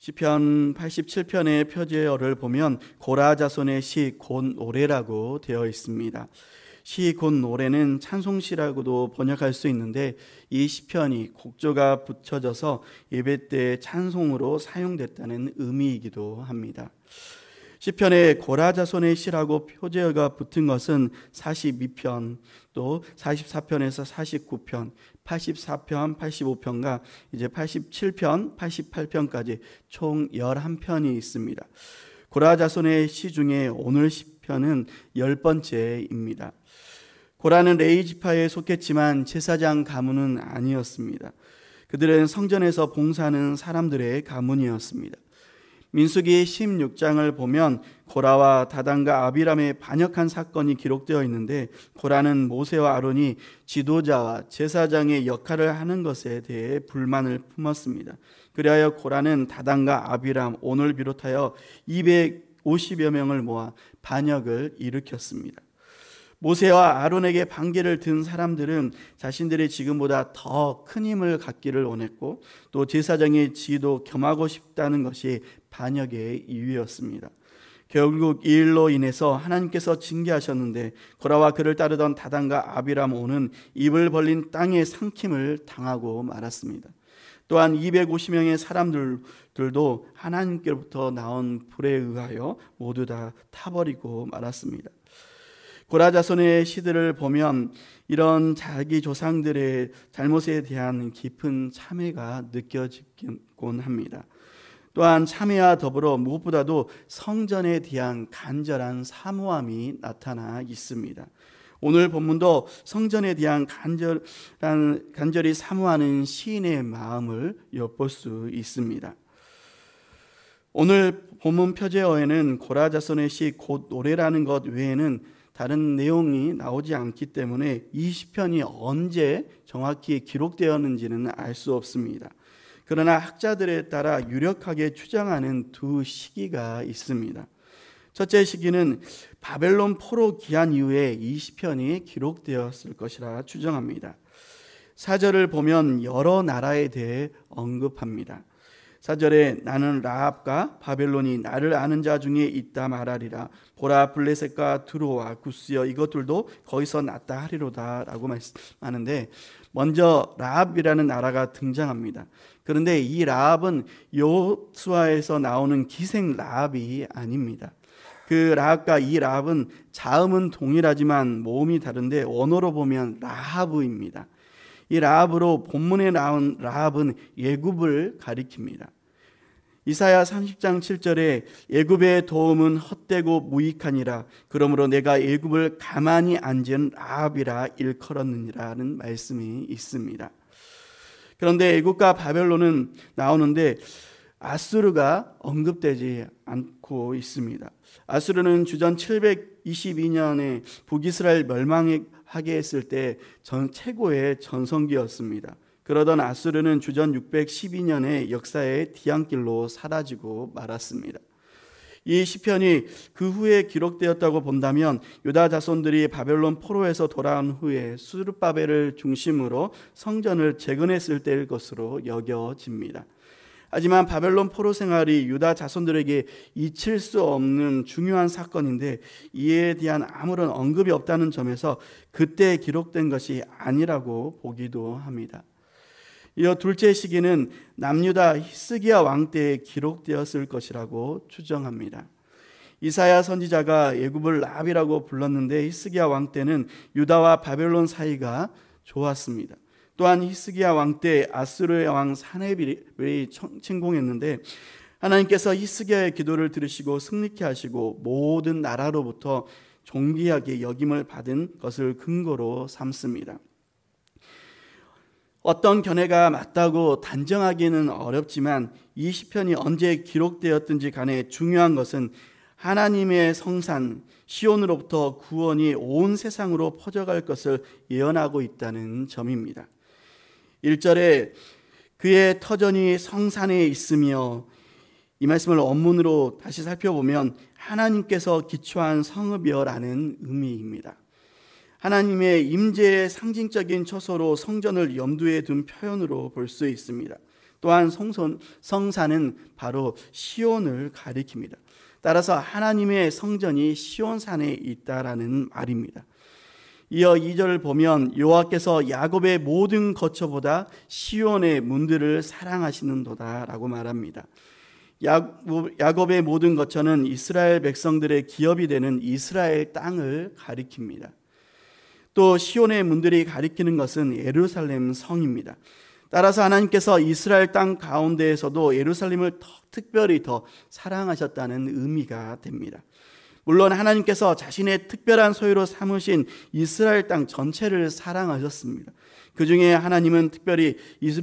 시편 87편의 표제어를 보면 고라 자손의 시 곧 노래라고 되어 있습니다. 시 곧 노래는 찬송시라고도 번역할 수 있는데 이 시편이 곡조가 붙여져서 예배 때 찬송으로 사용됐다는 의미이기도 합니다. 시편에 고라 자손의 시라고 표제어가 붙은 것은 42편, 또 44편에서 49편, 84편, 85편과 이제 87편, 88편까지 총 11편이 있습니다. 고라 자손의 시 중에 오늘 시편은 10번째입니다. 고라는 레위 지파에 속했지만 제사장 가문은 아니었습니다. 그들은 성전에서 봉사하는 사람들의 가문이었습니다. 민수기 16장을 보면 고라와 다단과 아비람의 반역한 사건이 기록되어 있는데 고라는 모세와 아론이 지도자와 제사장의 역할을 하는 것에 대해 불만을 품었습니다. 그리하여 고라는 다단과 아비람, 온을 비롯하여 250여 명을 모아 반역을 일으켰습니다. 모세와 아론에게 반기를 든 사람들은 자신들이 지금보다 더 큰 힘을 갖기를 원했고 또 제사장의 지위도 겸하고 싶다는 것이 반역의 이유였습니다. 결국 이 일로 인해서 하나님께서 징계하셨는데 고라와 그를 따르던 다단과 아비람 온은 입을 벌린 땅의 삼킴을 당하고 말았습니다. 또한 250명의 사람들도 하나님께로부터 나온 불에 의하여 모두 다 타버리고 말았습니다. 고라 자손의 시들을 보면 이런 자기 조상들의 잘못에 대한 깊은 참회가 느껴지곤 합니다. 또한 참회와 더불어 무엇보다도 성전에 대한 간절한 사모함이 나타나 있습니다. 오늘 본문도 성전에 대한 간절히 사모하는 시인의 마음을 엿볼 수 있습니다. 오늘 본문 표제어에는 고라 자손의 시 곧 노래라는 것 외에는 다른 내용이 나오지 않기 때문에 이 시편이 언제 정확히 기록되었는지는 알 수 없습니다. 그러나 학자들에 따라 유력하게 추정하는 두 시기가 있습니다. 첫째 시기는 바벨론 포로 기한 이후에 이 시편이 기록되었을 것이라 추정합니다. 사절을 보면 여러 나라에 대해 언급합니다. 4절에 나는 라합과 바벨론이 나를 아는 자 중에 있다 말하리라. 보라 블레셋과 두로와 구스여 이것들도 거기서 났다 하리로다 라고 말씀하는데 먼저 라합이라는 나라가 등장합니다. 그런데 이 라합은 여호수아에서 나오는 기생 라합이 아닙니다. 그 라합과 이 라합은 자음은 동일하지만 모음이 다른데 원어로 보면 라하브입니다. 이 라합으로 본문에 나온 라합은 예굽을 가리킵니다. 이사야 30장 7절에 예굽의 도움은 헛되고 무익하니라. 그러므로 내가 예굽을 가만히 앉은 라합이라 일컬었느니라는 말씀이 있습니다. 그런데 예굽과 바벨론은 나오는데 아수르가 언급되지 않고 있습니다. 아수르는 주전 722년에 북이스라엘 멸망하게 했을 때 최고의 전성기였습니다. 그러던 아수르는 주전 612년에 역사의 뒤안길로 사라지고 말았습니다. 이 시편이 그 후에 기록되었다고 본다면 유다 자손들이 바벨론 포로에서 돌아온 후에 스룹바벨을 중심으로 성전을 재건했을 때일 것으로 여겨집니다. 하지만 바벨론 포로 생활이 유다 자손들에게 잊힐 수 없는 중요한 사건인데 이에 대한 아무런 언급이 없다는 점에서 그때 기록된 것이 아니라고 보기도 합니다. 이어 둘째 시기는 남유다 히스기야 왕 때에 기록되었을 것이라고 추정합니다. 이사야 선지자가 예굽을 라합이라고 불렀는데 히스기야 왕 때는 유다와 바벨론 사이가 좋았습니다. 또한 히스기야 왕 때 아수르의 왕 사네빌이 침공했는데 하나님께서 히스기야의 기도를 들으시고 승리케 하시고 모든 나라로부터 존귀하게 여김을 받은 것을 근거로 삼습니다. 어떤 견해가 맞다고 단정하기는 어렵지만 이 시편이 언제 기록되었든지 간에 중요한 것은 하나님의 성산 시온으로부터 구원이 온 세상으로 퍼져갈 것을 예언하고 있다는 점입니다. 1절에 그의 터전이 성산에 있으며 이 말씀을 원문으로 다시 살펴보면 하나님께서 기초한 성읍이여라는 의미입니다. 하나님의 임재의 상징적인 처소로 성전을 염두에 둔 표현으로 볼 수 있습니다. 또한 성산은 바로 시온을 가리킵니다. 따라서 하나님의 성전이 시온산에 있다라는 말입니다. 이어 2절을 보면 여호와께서 야곱의 모든 거처보다 시온의 문들을 사랑하시는도다 라고 말합니다. 야곱의 모든 거처는 이스라엘 백성들의 기업이 되는 이스라엘 땅을 가리킵니다. 또 시온의 문들이 가리키는 것은 예루살렘 성입니다. 따라서 하나님께서 이스라엘 땅 가운데에서도 예루살렘을 특별히 더 사랑하셨다는 의미가 됩니다. 물론 하나님께서 자신의 특별한 소유로 삼으신 이스라엘 땅 전체를 사랑하셨습니다. 그 중에 하나님은 특별히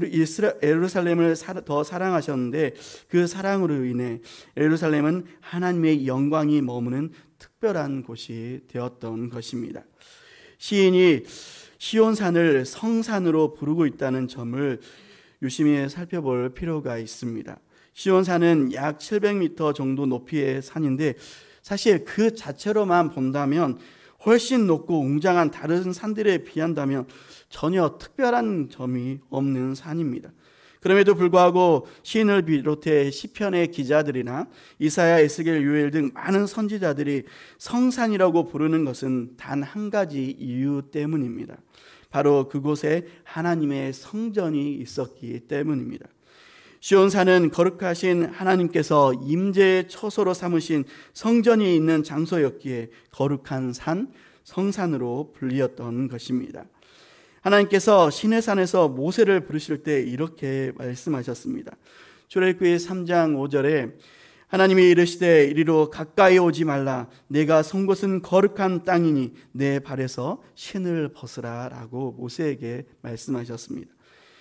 예루살렘을 더 사랑하셨는데 그 사랑으로 인해 예루살렘은 하나님의 영광이 머무는 특별한 곳이 되었던 것입니다. 시인이 시온산을 성산으로 부르고 있다는 점을 유심히 살펴볼 필요가 있습니다. 시온산은 약 700m 정도 높이의 산인데 사실 그 자체로만 본다면 훨씬 높고 웅장한 다른 산들에 비한다면 전혀 특별한 점이 없는 산입니다. 그럼에도 불구하고 시인을 비롯해 시편의 기자들이나 이사야, 에스겔, 요엘 등 많은 선지자들이 성산이라고 부르는 것은 단 한 가지 이유 때문입니다. 바로 그곳에 하나님의 성전이 있었기 때문입니다. 시온산은 거룩하신 하나님께서 임재의 처소로 삼으신 성전이 있는 장소였기에 거룩한 산, 성산으로 불리었던 것입니다. 하나님께서 시내산에서 모세를 부르실 때 이렇게 말씀하셨습니다. 출애굽기 3장 5절에 하나님이 이르시되 이리로 가까이 오지 말라. 내가 선 곳은 거룩한 땅이니 내 발에서 신을 벗으라 라고 모세에게 말씀하셨습니다.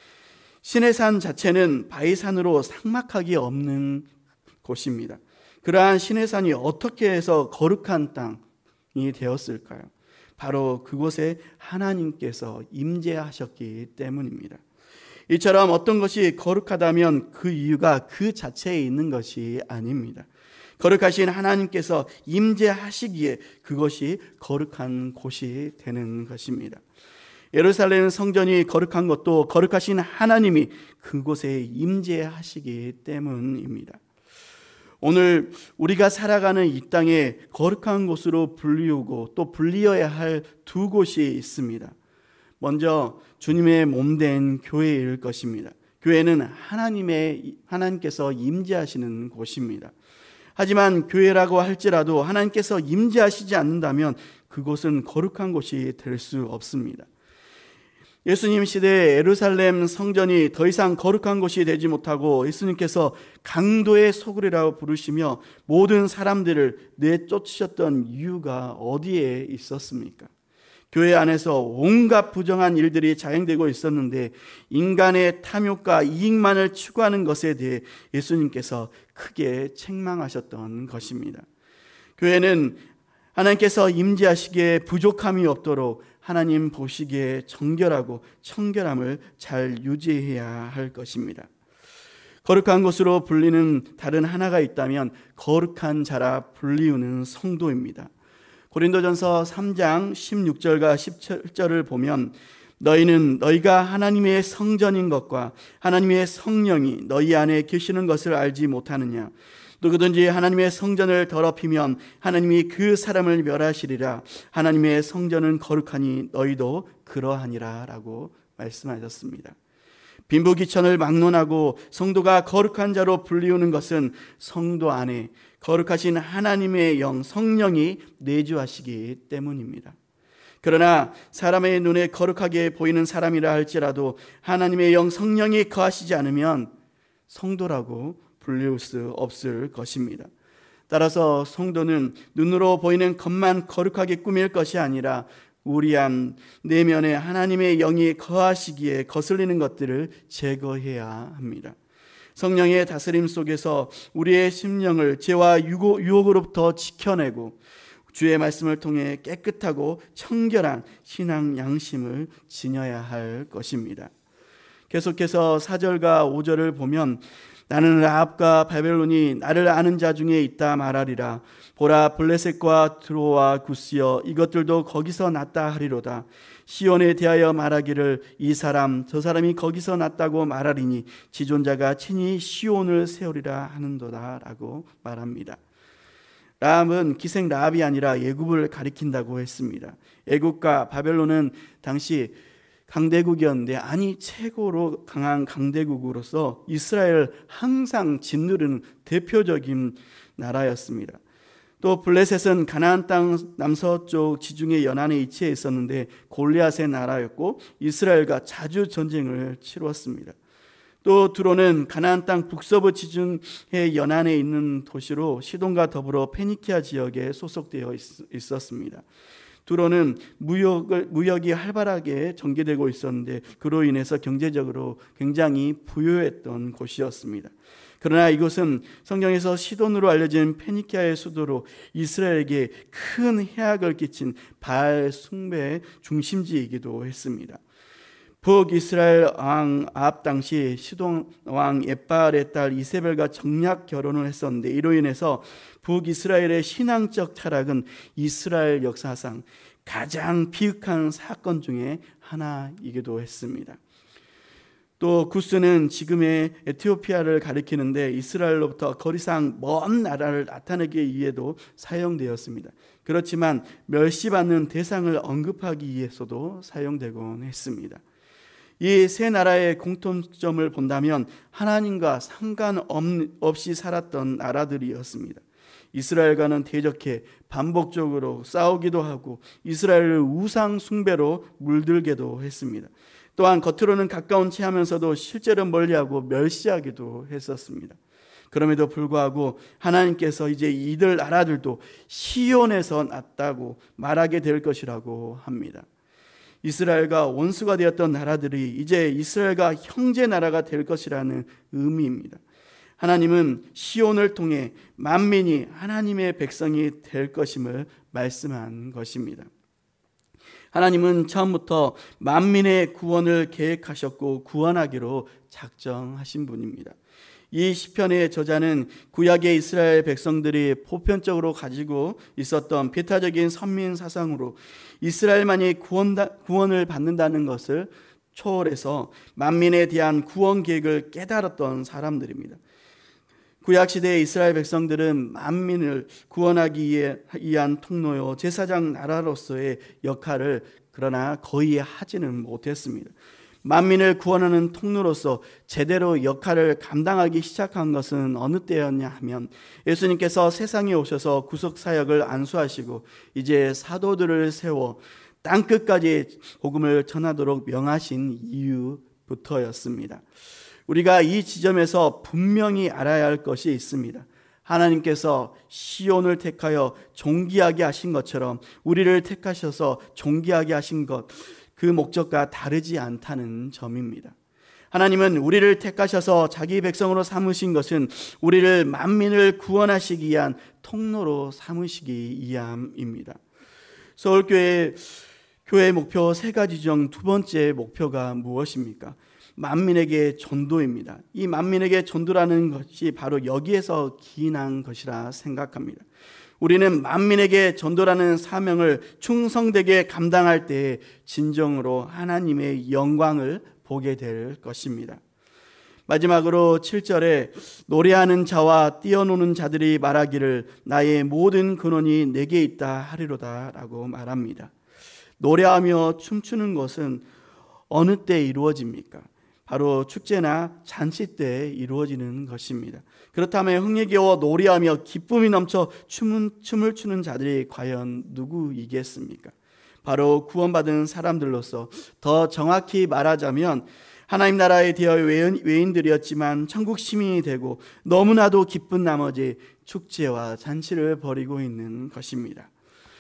시내산 자체는 바위산으로 상막하기 없는 곳입니다. 그러한 시내산이 어떻게 해서 거룩한 땅이 되었을까요? 바로 그곳에 하나님께서 임재하셨기 때문입니다. 이처럼 어떤 것이 거룩하다면 그 이유가 그 자체에 있는 것이 아닙니다. 거룩하신 하나님께서 임재하시기에 그것이 거룩한 곳이 되는 것입니다. 예루살렘 성전이 거룩한 것도 거룩하신 하나님이 그곳에 임재하시기 때문입니다. 오늘 우리가 살아가는 이 땅에 거룩한 곳으로 불리우고 또 불리어야 할 두 곳이 있습니다. 먼저 주님의 몸된 교회일 것입니다. 교회는 하나님께서 임재하시는 곳입니다. 하지만 교회라고 할지라도 하나님께서 임재하시지 않는다면 그곳은 거룩한 곳이 될 수 없습니다. 예수님 시대에 예루살렘 성전이 더 이상 거룩한 곳이 되지 못하고 예수님께서 강도의 소굴이라고 부르시며 모든 사람들을 내쫓으셨던 이유가 어디에 있었습니까? 교회 안에서 온갖 부정한 일들이 자행되고 있었는데 인간의 탐욕과 이익만을 추구하는 것에 대해 예수님께서 크게 책망하셨던 것입니다. 교회는 하나님께서 임재하시기에 부족함이 없도록 하나님 보시기에 정결하고 청결함을 잘 유지해야 할 것입니다. 거룩한 곳으로 불리는 다른 하나가 있다면 거룩한 자라 불리우는 성도입니다. 고린도전서 3장 16절과 17절을 보면 너희는 너희가 하나님의 성전인 것과 하나님의 성령이 너희 안에 계시는 것을 알지 못하느냐. 누구든지 하나님의 성전을 더럽히면 하나님이 그 사람을 멸하시리라. 하나님의 성전은 거룩하니 너희도 그러하니라 라고 말씀하셨습니다. 빈부귀천을 막론하고 성도가 거룩한 자로 불리우는 것은 성도 안에 거룩하신 하나님의 영 성령이 내주하시기 때문입니다. 그러나 사람의 눈에 거룩하게 보이는 사람이라 할지라도 하나님의 영 성령이 거하시지 않으면 성도라고 불리울 수 없을 것입니다. 따라서 성도는 눈으로 보이는 것만 거룩하게 꾸밀 것이 아니라 우리 안 내면에 하나님의 영이 거하시기에 거슬리는 것들을 제거해야 합니다. 성령의 다스림 속에서 우리의 심령을 죄와 유혹으로부터 지켜내고 주의 말씀을 통해 깨끗하고 청결한 신앙 양심을 지녀야 할 것입니다. 계속해서 4절과 5절을 보면 나는 라합과 바벨론이 나를 아는 자 중에 있다 말하리라. 보라 블레셋과 드로와 구스여 이것들도 거기서 났다 하리로다. 시온에 대하여 말하기를 이 사람 저 사람이 거기서 났다고 말하리니 지존자가 친히 시온을 세우리라 하는도다 라고 말합니다. 라합은 기생 라합이 아니라 애굽을 가리킨다고 했습니다. 애굽과 바벨론은 당시 강대국이었는데, 아니 최고로 강한 강대국으로서 이스라엘을 항상 짓누르는 대표적인 나라였습니다. 또 블레셋은 가나안 땅 남서쪽 지중해 연안에 위치해 있었는데 골리앗의 나라였고 이스라엘과 자주 전쟁을 치루었습니다. 또 두로는 가나안 땅 북서부 지중해 연안에 있는 도시로 시돈과 더불어 페니키아 지역에 소속되어 있었습니다. 두로는 무역이 활발하게 전개되고 있었는데 그로 인해서 경제적으로 굉장히 부유했던 곳이었습니다. 그러나 이곳은 성경에서 시돈으로 알려진 페니키아의 수도로 이스라엘에게 큰 해악을 끼친 바알 숭배의 중심지이기도 했습니다. 북이스라엘 왕 아합 당시 시돈 왕 엣바알의 딸 이세벨과 정략 결혼을 했었는데, 이로 인해서 북이스라엘의 신앙적 타락은 이스라엘 역사상 가장 비극한 사건 중에 하나이기도 했습니다. 또 구스는 지금의 에티오피아를 가리키는데 이스라엘로부터 거리상 먼 나라를 나타내기 위해도 사용되었습니다. 그렇지만 멸시받는 대상을 언급하기 위해서도 사용되곤 했습니다. 이 세 나라의 공통점을 본다면 하나님과 상관없이 살았던 나라들이었습니다. 이스라엘과는 대적해 반복적으로 싸우기도 하고 이스라엘을 우상 숭배로 물들게도 했습니다. 또한 겉으로는 가까운 체하면서도 실제로 멀리하고 멸시하기도 했었습니다. 그럼에도 불구하고 하나님께서 이제 이들 나라들도 시온에서 났다고 말하게 될 것이라고 합니다. 이스라엘과 원수가 되었던 나라들이 이제 이스라엘과 형제 나라가 될 것이라는 의미입니다. 하나님은 시온을 통해 만민이 하나님의 백성이 될 것임을 말씀한 것입니다. 하나님은 처음부터 만민의 구원을 계획하셨고 구원하기로 작정하신 분입니다. 이 시편의 저자는 구약의 이스라엘 백성들이 보편적으로 가지고 있었던 배타적인 선민 사상으로 이스라엘만이 구원을 받는다는 것을 초월해서 만민에 대한 구원 계획을 깨달았던 사람들입니다. 구약시대의 이스라엘 백성들은 만민을 구원하기 위한 통로요 제사장 나라로서의 역할을 그러나 거의 하지는 못했습니다. 만민을 구원하는 통로로서 제대로 역할을 감당하기 시작한 것은 어느 때였냐 하면 예수님께서 세상에 오셔서 구속사역을 안수하시고 이제 사도들을 세워 땅끝까지 복음을 전하도록 명하신 이유부터였습니다. 우리가 이 지점에서 분명히 알아야 할 것이 있습니다. 하나님께서 시온을 택하여 존귀하게 하신 것처럼 우리를 택하셔서 존귀하게 하신 것, 그 목적과 다르지 않다는 점입니다. 하나님은 우리를 택하셔서 자기 백성으로 삼으신 것은 우리를 만민을 구원하시기 위한 통로로 삼으시기 위함입니다. 서울교회 목표 3가지 중 2번째 목표가 무엇입니까? 만민에게 전도입니다. 이 만민에게 전도라는 것이 바로 여기에서 기인한 것이라 생각합니다. 우리는 만민에게 전도라는 사명을 충성되게 감당할 때 진정으로 하나님의 영광을 보게 될 것입니다. 마지막으로 7절에 노래하는 자와 뛰어노는 자들이 말하기를 나의 모든 근원이 내게 있다 하리로다 라고 말합니다. 노래하며 춤추는 것은 어느 때 이루어집니까? 바로 축제나 잔치 때 이루어지는 것입니다. 그렇다면 흥에 노래하며 기쁨이 넘쳐 춤을 추는 자들이 과연 누구이겠습니까? 바로 구원받은 사람들로서, 더 정확히 말하자면 하나님 나라에 대하여 외인들이었지만 천국 시민이 되고 너무나도 기쁜 나머지 축제와 잔치를 벌이고 있는 것입니다.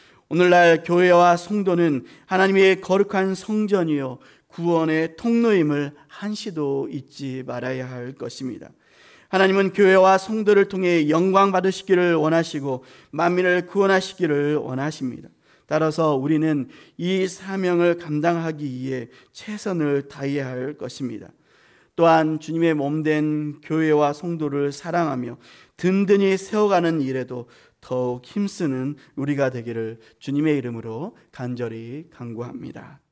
오늘날 교회와 성도는 하나님의 거룩한 성전이요 구원의 통로임을 한시도 잊지 말아야 할 것입니다. 하나님은 교회와 성도를 통해 영광 받으시기를 원하시고 만민을 구원하시기를 원하십니다. 따라서 우리는 이 사명을 감당하기 위해 최선을 다해야 할 것입니다. 또한 주님의 몸된 교회와 성도를 사랑하며 든든히 세워가는 일에도 더욱 힘쓰는 우리가 되기를 주님의 이름으로 간절히 간구합니다.